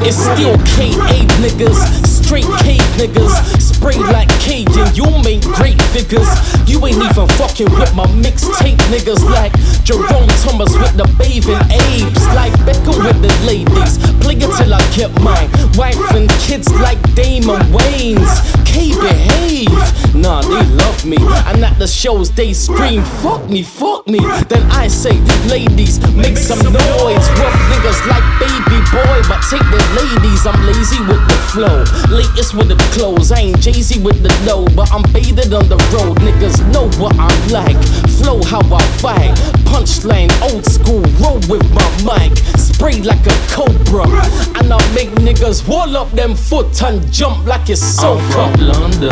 It's still K8 niggas, straight cave niggas. Spray like Cajun, you make great figures. You ain't even fucking with my mixtape niggas. Like Jerome Thomas with the bathing apes. Like Beckham with the ladies. Play it till I get mine. Wife and kids like Damon Wayans. K behave. Nah, they love me. And at the shows they scream, fuck me, fuck me. Then I say, ladies, make some noise. Rough niggas like baby boy, but take the ladies. I'm lazy with the flow, latest with the clothes. I ain't Jay-Z with the dough, but I'm bathed on the road. Niggas know what I'm like. Flow how I fight. Punchline, old school, roll with my mic. Spray like a cobra, and I make niggas wall up them foot and jump like it's so. I'm from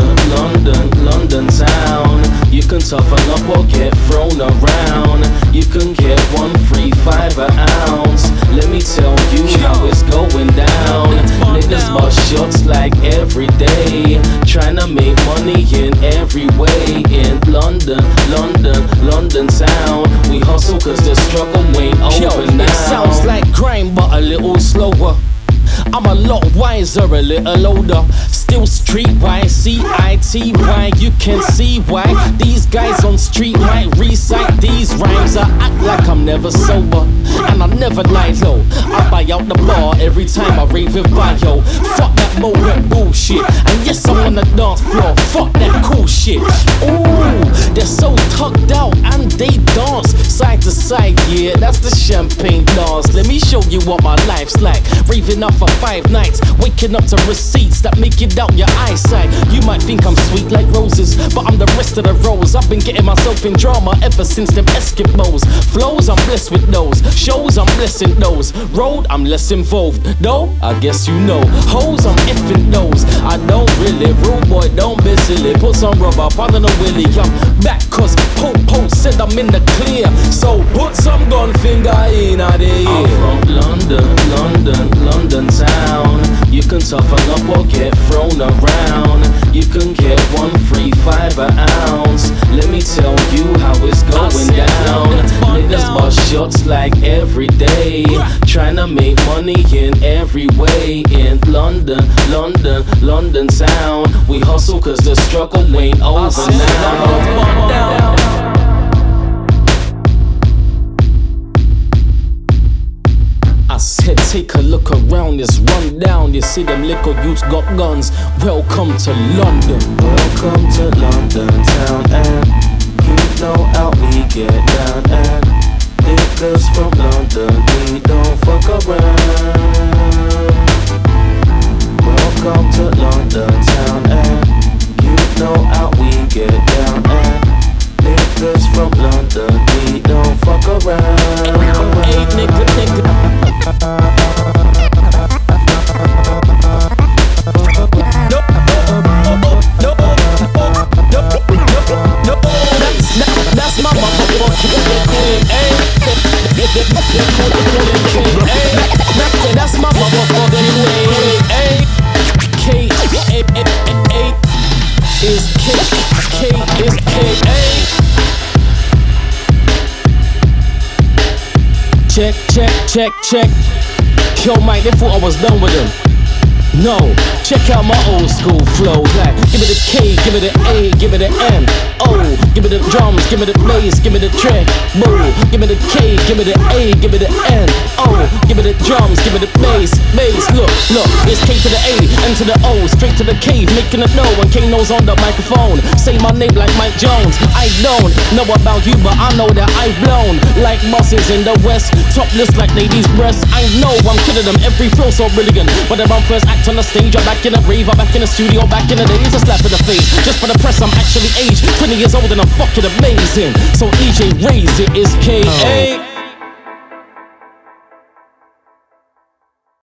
London town. You can toughen up or get thrown around. You can get 1 free 5 an ounce. Let me tell you how it's going down. Niggas bust shots like every day, trying to make money in every way. In London town, we hustle cause the struggle ain't over now. It sounds like crime but a little slower. I'm a lot wiser, a little older. Still streetwise, C-I-T-Y. You can see why these guys on street might recite these rhymes. I act like I'm never sober, and I never lie low. I buy out the bar every time I rave with bio. Fuck that Moet bullshit, and yes, I'm on the dance floor. Fuck that cool shit. Ooh, they're so tucked out and they dance side to side, yeah, that's the champagne dance. Let me show you what my life's like. Raving up for 5 nights, waking up to receipts that make it out your eyesight. You might think I'm sweet like roses, but I'm the rest of the rose. I've been getting myself in drama ever since them Eskimos. Flows, I'm blessed with those. Shows, I'm blessing those. Road, I'm less involved. Though, I guess you know. Hoes, I'm effing those. I don't really, rude boy, don't be silly. Put some rubber up on the willy. I'm back cause Popo said I'm in the clear. So put some gun finger in a day. I'm from London town. You can toughen up or get thrown around. You can get 1 free 5 an ounce. Let me tell you how it's going down. Niggas bust shots like every day, trying to make money in every way. In London town, we hustle cause the struggle ain't over now. I said take a look around this rundown. You see them little youths got guns. Welcome to London. Welcome to London town, and you know how we get down. And niggas from London, we don't fuck around. Welcome to London town, and you know how we get down. And niggas from London, we don't fuck around. Hey nigga. That's my motherfucking queen, ayy. That's my motherfucking queen, ayy. K is K is K, Check. Yo, Mike, they thought I was done with them. No, check out my old school flow. Like, give me the K, give me the A, give me the M. O, give me the drums, give me the bass, give me the track. Boo, give me the K, give me the A, give me the N. O, give me the drums, give me the bass. Look, it's K to the A, N to the O, straight to the cave, making it know. When K knows on the microphone, say my name like Mike Jones. I don't know about you, but I know that I've blown like buses in the West, topless like ladies' breasts. I know I'm killing them, every flow so brilliant. But if I'm first act on the stage, I'm back in a rave, I'm back in the studio, back in the days, a slap in the face. Just for the press, I'm actually aged 20 years old and I'm fucking amazing. So EJ Raise it is K.A.